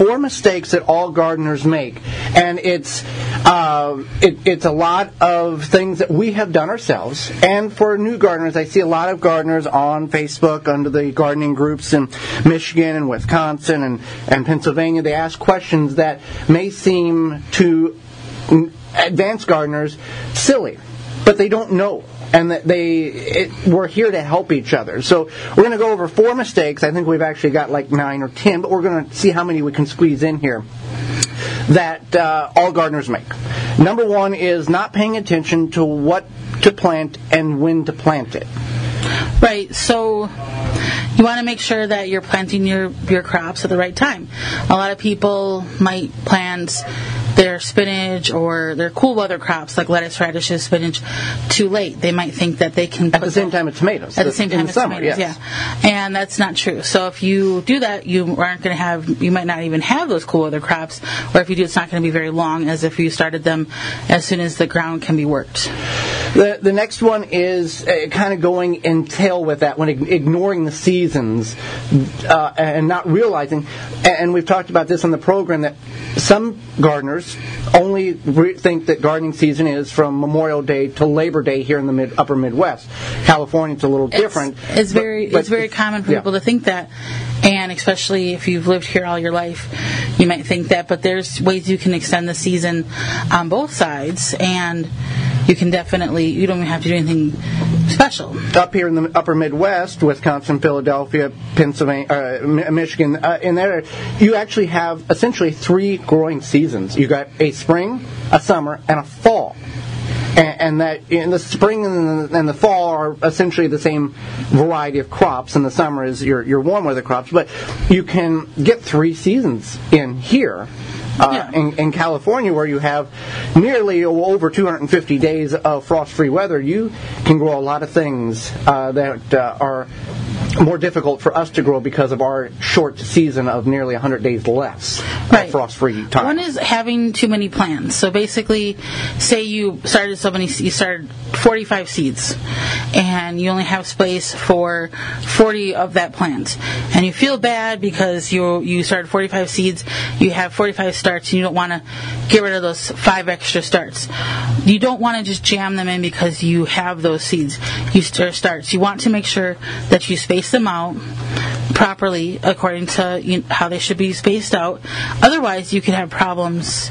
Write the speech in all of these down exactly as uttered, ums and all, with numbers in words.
four mistakes that all gardeners make, and it's uh, it, it's a lot of things that we have done ourselves. And for new gardeners, I see a lot of gardeners on Facebook under the gardening groups in Michigan and Wisconsin and, and Pennsylvania. They ask questions that may seem to advanced gardeners silly, but they don't know. And that they, it, we're here to help each other. So we're going to go over four mistakes. I think we've actually got like nine or ten, but we're going to see how many we can squeeze in here that uh, all gardeners make. Number one is not paying attention to what to plant and when to plant it. Right. So you want to make sure that you're planting your, your crops at the right time. A lot of people might plant their spinach or their cool weather crops like lettuce, radishes, spinach too late. They might think that they can at the same time as tomatoes. At the same time in as summer, tomatoes, yes. yeah. And that's not true. So if you do that, you aren't going to have, you might not even have those cool weather crops, or if you do, it's not going to be very long as if you started them as soon as the ground can be worked. The the next one is uh, kind of going in tail with that, when ignoring the seasons uh, and not realizing, and we've talked about this on the program, that some gardeners only re- think that gardening season is from Memorial Day to Labor Day here in the mid, upper Midwest. California, it's a little different. It's, it's very but, but it's very common for yeah. people to think that, and especially if you've lived here all your life, you might think that. But there's ways you can extend the season on both sides, and you can definitely, you don't even have to do anything special. Up here in the upper Midwest, Wisconsin, Philadelphia, Pennsylvania, uh, Michigan, uh, in there, you actually have essentially three growing seasons. You got a spring, a summer, and a fall. And, and that in the spring and the, and the fall are essentially the same variety of crops, and the summer is your, your warm weather crops. But you can get three seasons in here. Uh, yeah. in, in California, where you have nearly over two hundred fifty days of frost-free weather, you can grow a lot of things uh, that uh, are more difficult for us to grow because of our short season of nearly one hundred days less right. of frost-free time. One is having too many plants. So basically, say you started so many, you started forty-five seeds, and you only have space for forty of that plant, and you feel bad because you you started forty-five seeds, you have forty-five starts, and you don't want to get rid of those five extra starts. You don't want to just jam them in because you have those seeds. You start starts. You want to make sure that you space them out properly according to you know, how they should be spaced out. Otherwise, you could have problems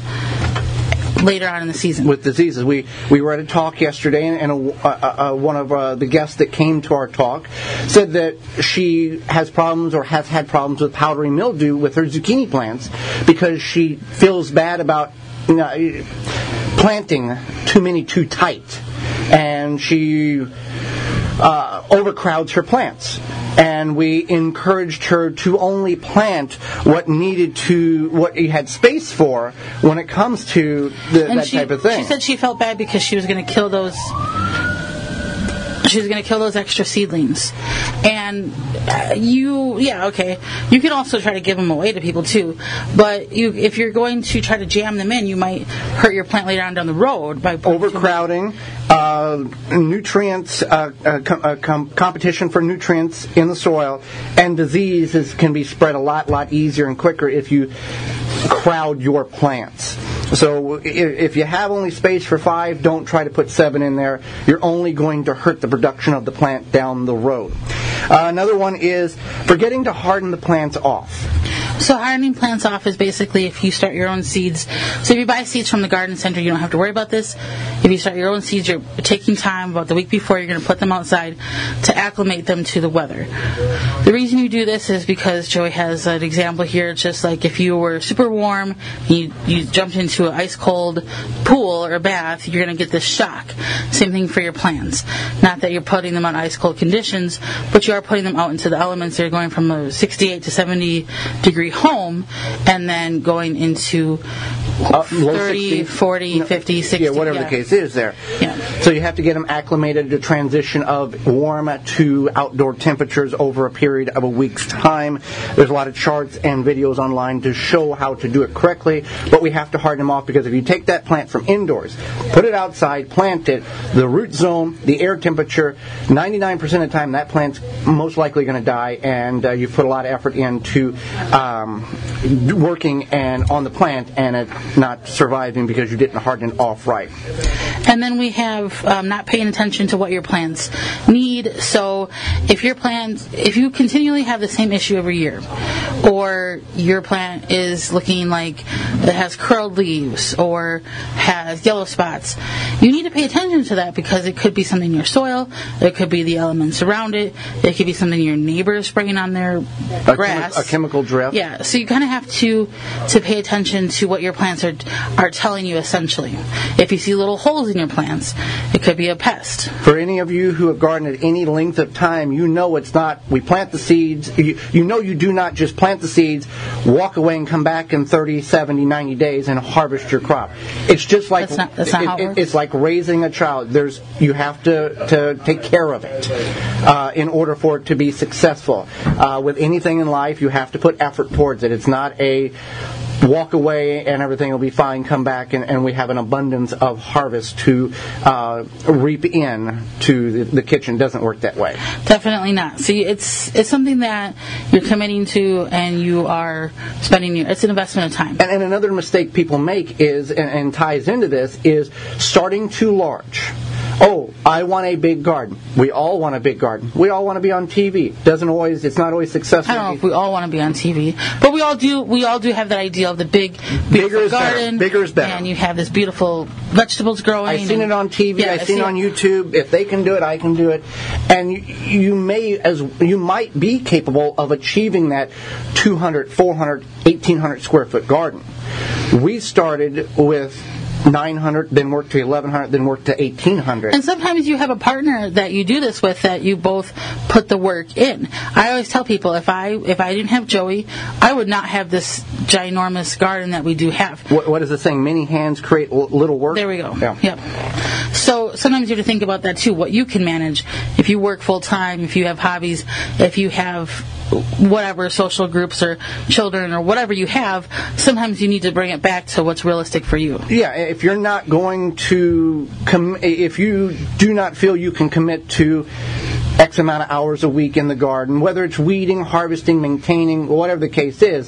later on in the season with diseases. We we were at a talk yesterday, and, and a, a, a, one of uh, the guests that came to our talk said that she has problems or has had problems with powdery mildew with her zucchini plants because she feels bad about you know, planting too many too tight, and she uh, overcrowds her plants. And we encouraged her to only plant what needed to, what you had space for when it comes to the, that she, type of thing. She said she felt bad because she was going to kill those. She was going to kill those extra seedlings, and uh, you, yeah, okay. You can also try to give them away to people too, but you, if you're going to try to jam them in, you might hurt your plant later on down the road by overcrowding. Uh, nutrients, uh, uh, com- uh, com- competition for nutrients in the soil, and diseases can be spread a lot, lot easier and quicker if you crowd your plants. So if you have only space for five, don't try to put seven in there. You're only going to hurt the production of the plant down the road. Uh, another one is forgetting to harden the plants off. So hardening plants off is basically if you start your own seeds. So if you buy seeds from the garden center, you don't have to worry about this. If you start your own seeds, you're taking time, about the week before, you're going to put them outside to acclimate them to the weather. The reason you do this is because Joey has an example here. It's just like if you were super warm, you, you jumped into an ice cold pool or a bath, you're going to get this shock. Same thing for your plants. Not that you're putting them on ice cold conditions, but you are putting them out into the elements. They're going from a sixty-eight to seventy degree home and then going into Uh, low thirty, sixty, forty, no, fifty, sixty. Yeah, whatever yeah. the case is there. Yeah. So you have to get them acclimated to transition of warm to outdoor temperatures over a period of a week's time. There's a lot of charts and videos online to show how to do it correctly, but we have to harden them off because if you take that plant from indoors, put it outside, plant it, the root zone, the air temperature, ninety-nine percent of the time that plant's most likely going to die, and uh, you've put a lot of effort into um, working and on the plant and it not surviving because you didn't harden it off right. And then we have um, not paying attention to what your plants need. So if your plant, if you continually have the same issue every year, or your plant is looking like it has curled leaves or has yellow spots, you need to pay attention to that because it could be something in your soil, it could be the elements around it, it could be something your neighbor is spraying on their a grass. Chemi- a chemical drift. Yeah, so you kind of have to to pay attention to what your plants are are telling you essentially. If you see little holes in your plants, it could be a pest. For any of you who have gardened at any length of time, you know it's not, we plant the seeds, you, you know you do not just plant the seeds, walk away and come back in thirty, seventy, ninety days and harvest your crop. It's just like, That's not- that's not it, how it it, works. it's like raising a child. There's, you have to, to take care of it uh, in order for it to be successful. Uh, with anything in life, you have to put effort towards it. It's not a walk away and everything will be fine, come back and, and we have an abundance of harvest to uh, reap in to the, the kitchen. It doesn't work that way. Definitely not. See, it's it's something that you're committing to and you are spending your, it's an investment of time. And, and another mistake people make is, and, and ties into this, is starting too large. Oh, I want a big garden. We all want a big garden. We all want to be on T V. Doesn't always, it's not always successful. I don't know if we all want to be on T V, but we all do. We all do have that idea of the big, beautiful Bigger is garden. better. Bigger is better. And you have this beautiful vegetables growing. I've seen and, it on T V. Yeah, I've seen it on it. YouTube. If they can do it, I can do it. And you, you may, as you might be capable of achieving that two hundred, four hundred, eighteen hundred square foot garden. We started with nine hundred, then worked to eleven hundred, then worked to eighteen hundred. And sometimes you have a partner that you do this with that you both put the work in. I always tell people if I if I didn't have Joey, I would not have this ginormous garden that we do have. What, what is the saying? Many hands create l- little work. There we go. Yeah. Yep. So sometimes you have to think about that too, what you can manage. If you work full time, if you have hobbies, if you have whatever social groups or children or whatever you have, sometimes you need to bring it back to what's realistic for you. Yeah, if you're not going to, com- if you do not feel you can commit to X amount of hours a week in the garden, whether it's weeding, harvesting, maintaining, whatever the case is,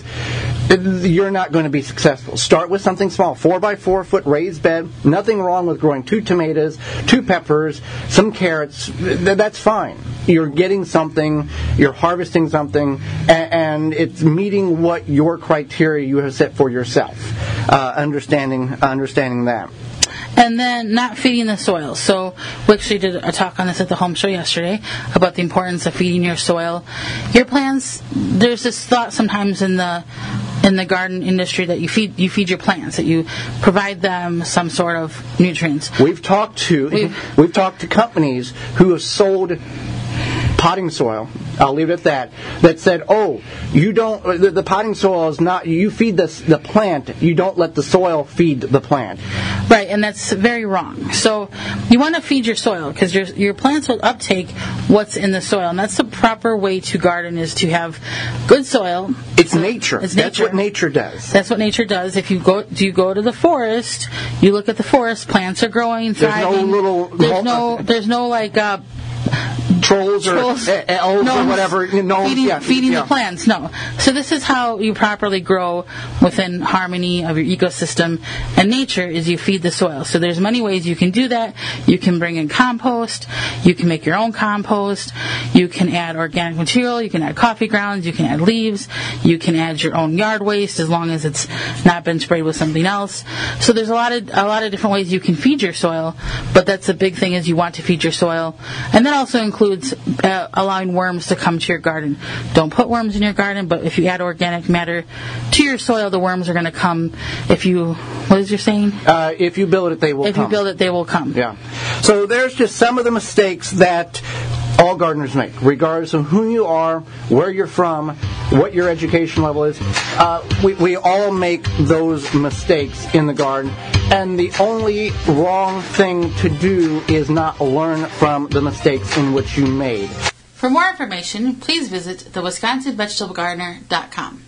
you're not going to be successful. Start with something small, four by four foot raised bed. Nothing wrong with growing two tomatoes, two peppers, some carrots. That's fine. You're getting something, you're harvesting something, and it's meeting what your criteria you have set for yourself. Uh, understanding, understanding that. And then not feeding the soil. So we actually did a talk on this at the home show yesterday about the importance of feeding your soil. Your plants, there's this thought sometimes in the in the garden industry that you feed you feed your plants, that you provide them some sort of nutrients. We've talked to we've, we've talked to companies who have sold potting soil, I'll leave it at that, that said, oh, you don't, the, the potting soil is not, you feed the, the plant, you don't let the soil feed the plant. Right, and that's very wrong. So you want to feed your soil because your your plants will uptake what's in the soil, and that's the proper way to garden, is to have good soil. It's nature. It's That's nature. what nature does. That's what nature does. If you go, do you go to the forest? You look at the forest. Plants are growing, There's no thriving. little- There's no. There's no like. Uh, Trolls or Trolls. uh, elves or whatever. Gnomes, feeding, yeah, feeding yeah. the plants. No. So this is how you properly grow within harmony of your ecosystem and nature, is you feed the soil. So there's many ways you can do that. You can bring in compost. You can make your own compost. You can add organic material. You can add coffee grounds. You can add leaves. You can add your own yard waste as long as it's not been sprayed with something else. So there's a lot of a lot of different ways you can feed your soil, but that's the big thing, is you want to feed your soil. And that also includes Uh, allowing worms to come to your garden. Don't put worms in your garden, but if you add organic matter to your soil, the worms are going to come. If you, what is your saying? Uh, if you build it, they will If come. you build it, they will come. Yeah. So there's just some of the mistakes that all gardeners make, regardless of who you are, where you're from, what your education level is. Uh, we, we all make those mistakes in the garden, and the only wrong thing to do is not learn from the mistakes in which you made. For more information, please visit the Wisconsin Vegetable Gardener dot com.